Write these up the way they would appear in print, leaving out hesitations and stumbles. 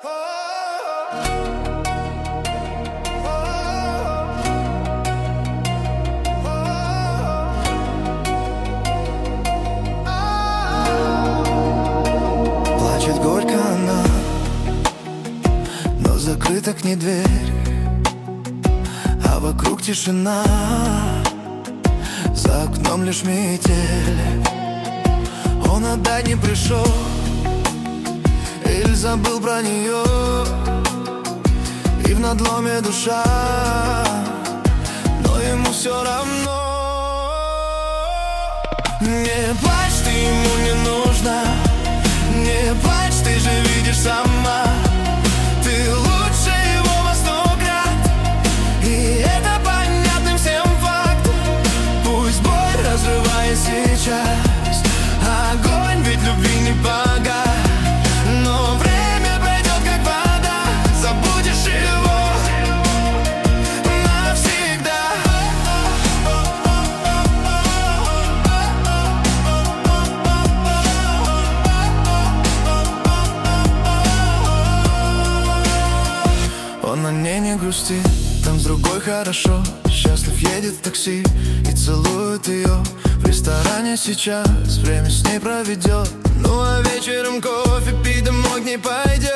Плачет горько она, но закрыта к ней дверь, а вокруг тишина, за окном лишь метель. Он отдать не пришел или забыл про нее, и в надломе душа, но ему все равно. Не плачь, ты ему не нужна, не плачь, ты же видишь сама, ты лучше его во 100 крат, и это понятным всем факт. Пусть боль разрывает сейчас, огонь ведь любви не погас, но время пройдет как вода, забудешь его навсегда. Он на ней не грустит, там с другой хорошо, счастлив едет в такси и целует ее. В ресторане сейчас время с ней проведет, ну а вечером кофе пить домой к ней пойдет.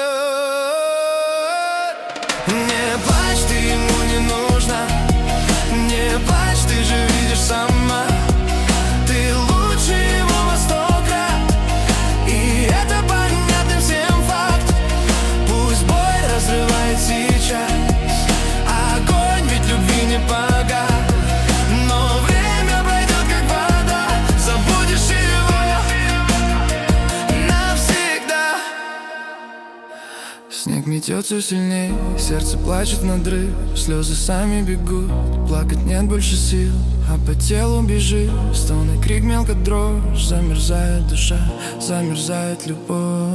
Не плачь, ты ему не нужна, не плачь, ты же видишь сама, ты лучше его во 100 крат, и это понятным всем факт. Пусть боль разрывает сейчас, огонь ведь любви не погас, но время пройдет как вода, забудешь его навсегда. Снег метет все сильнее, сердце плачет надрыв, слезы сами бегут, плакать нет больше сил, а по телу бежит стон и крик, мелко дрожь, замерзает душа, замерзает любовь.